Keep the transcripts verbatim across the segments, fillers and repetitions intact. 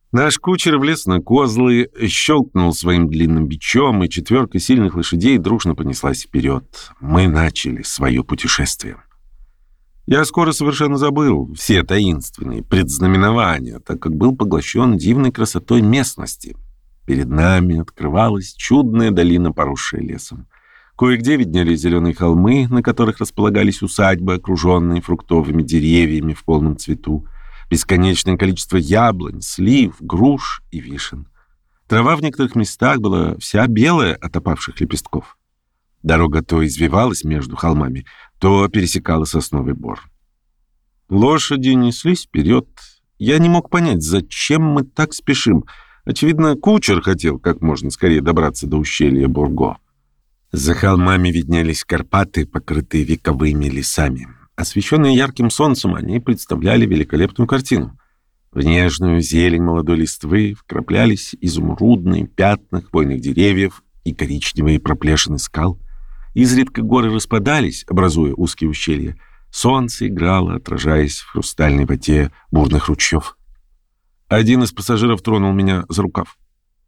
Наш кучер влез на козлы, щелкнул своим длинным бичом, и четверка сильных лошадей дружно понеслась вперед. Мы начали свое путешествие. Я скоро совершенно забыл все таинственные предзнаменования, так как был поглощен дивной красотой местности. Перед нами открывалась чудная долина, поросшая лесом. Кое-где виднелись зеленые холмы, на которых располагались усадьбы, окруженные фруктовыми деревьями в полном цвету. Бесконечное количество яблонь, слив, груш и вишен. Трава в некоторых местах была вся белая от опавших лепестков. Дорога то извивалась между холмами, то пересекала сосновый бор. Лошади неслись вперед. Я не мог понять, зачем мы так спешим. Очевидно, кучер хотел как можно скорее добраться до ущелья Бурго. За холмами виднелись Карпаты, покрытые вековыми лесами. Освещенные ярким солнцем, они представляли великолепную картину. В нежную зелень молодой листвы вкраплялись изумрудные пятна хвойных деревьев и коричневые проплешины скал. Изредка горы распадались, образуя узкие ущелья. Солнце играло, отражаясь в хрустальной воде бурных ручьев. Один из пассажиров тронул меня за рукав.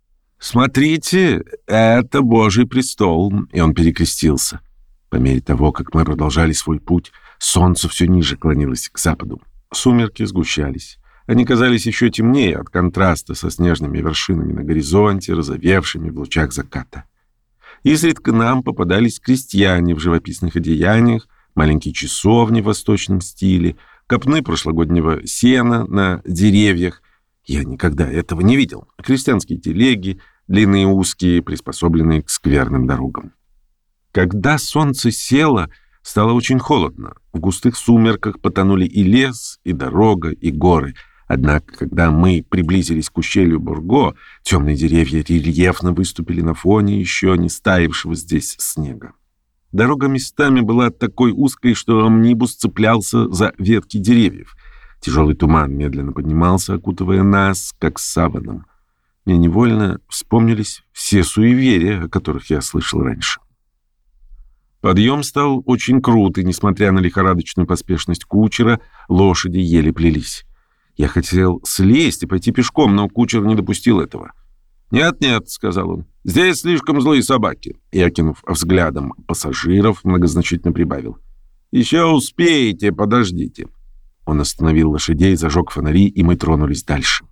«Смотрите, это Божий престол!» И он перекрестился. По мере того, как мы продолжали свой путь, солнце все ниже клонилось к западу. Сумерки сгущались. Они казались еще темнее от контраста со снежными вершинами на горизонте, розовевшими в лучах заката. Изредка нам попадались крестьяне в живописных одеяниях, маленькие часовни в восточном стиле, копны прошлогоднего сена на деревьях. Я никогда этого не видел. Крестьянские телеги, длинные и узкие, приспособленные к скверным дорогам. Когда солнце село, стало очень холодно. В густых сумерках потонули и лес, и дорога, и горы. Однако, когда мы приблизились к ущелью Бурго, темные деревья рельефно выступили на фоне еще не стаившего здесь снега. Дорога местами была такой узкой, что амнибус цеплялся за ветки деревьев. Тяжелый туман медленно поднимался, окутывая нас, как саваном. Мне невольно вспомнились все суеверия, о которых я слышал раньше. Подъем стал очень крут, и, несмотря на лихорадочную поспешность кучера, лошади еле плелись. Я хотел слезть и пойти пешком, но кучер не допустил этого. «Нет-нет», — сказал он, — «здесь слишком злые собаки». И, окинув взглядом пассажиров, многозначительно прибавил: «Еще успеете, подождите». Он остановил лошадей, зажег фонари, и мы тронулись дальше.